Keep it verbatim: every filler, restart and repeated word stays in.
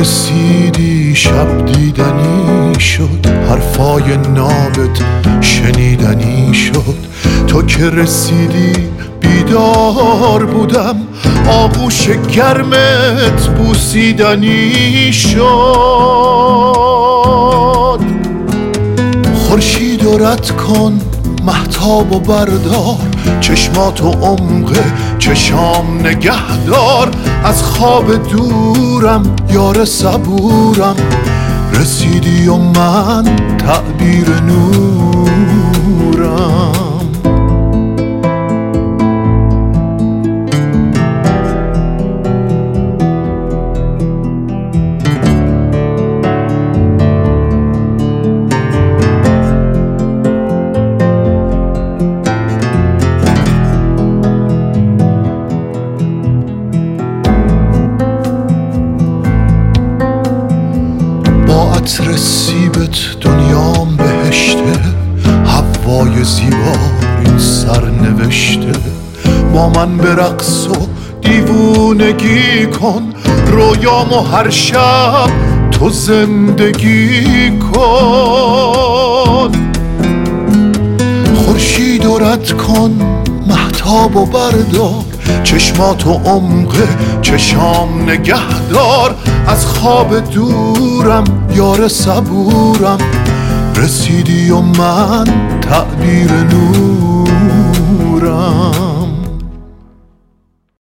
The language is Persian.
رسیدی شب دیدنی شد، حرفای نابت شنیدنی شد. تو که رسیدی بیدار بودم، آغوش گرمت بوسیدنی شد. خورشید و رد کن مهتاب و بردار، چشماتو عمق چشام نگهدار. از خواب دورم یار صبورم، رسیدی و من تعبیر نورم. عطر سیبت دنیام بهشته، هوای زیبا این سر نوشته. با من به رقص و دیوونگی کن، رویامو هر شب تو زندگی کن. خورشید و رد کن مهتاب و بردار، چشماتو عمق چشام نگهدار. از خواب دورم یار صبورم، رسیدی و من تعبیر نورم.